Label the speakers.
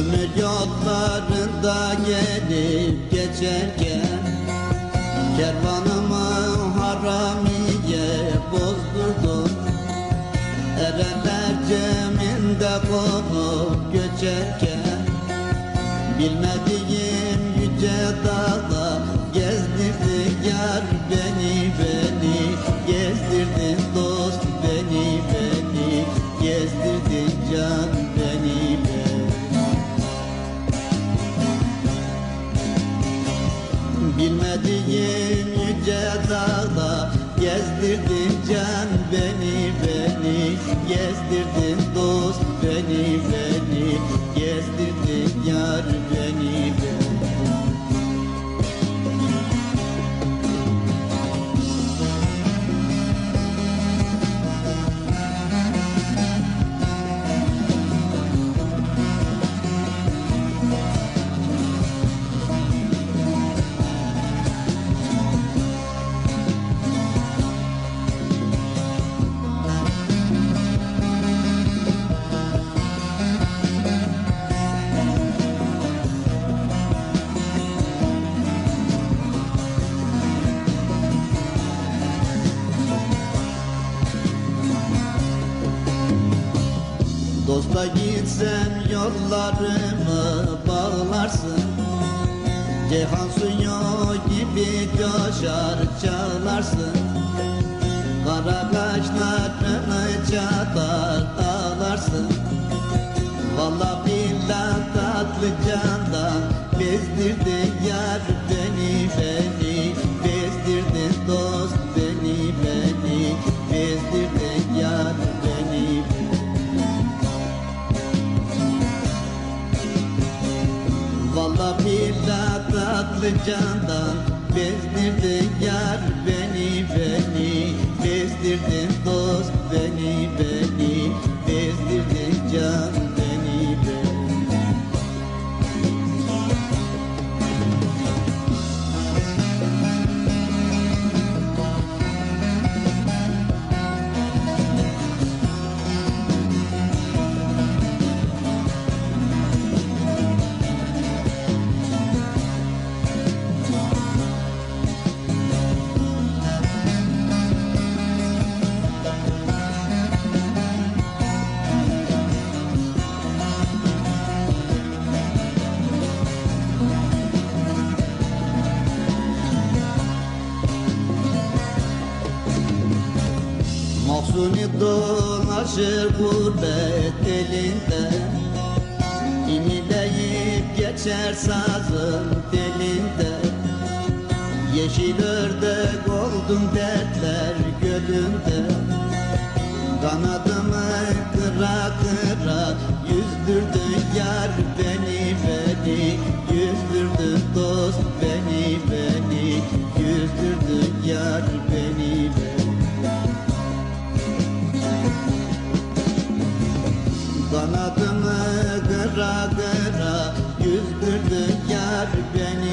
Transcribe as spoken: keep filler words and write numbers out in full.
Speaker 1: Ömür yollarında gelip geçerken kervanımı haramiye bozdurdun. Erenler ceminde konup göçerken bilmediğim yüce dağda gezdirdin yar beni beni, gezdirdin dost beni beni, gezdirdin can beni beni. Bilmediğim yüce dağda gezdirdin can beni beni, gezdirdin dost beni beni, gezdirdin yar beni beni. Dosta gitsem yollarımı bağlarsın, Ceyhan suyu gibi coşar çağlarsın. Kara kaşlarını çatar ağlarsın. Vallahi billah tatlı candan bezdirdin yar beni beni, bezdirdin dost beni beni, bezdirdin yar beni beni. Vallahi billah tatlı candan bezdirdin yar beni beni, bezdirdin dost beni beni, bezdirdin can beni beni. Mahzuni dolaşır gurbet elinde, İnileyip geçer sazın telinde. Yeşil ördek oldum dertler gölünde, kanadımı kıra kıra yüzdürdün yar beni beni, yüzdürdün dost beni beni, yüzdürdün yar beni beni. Kanadımı kıra kıra yüzdürdün yar beni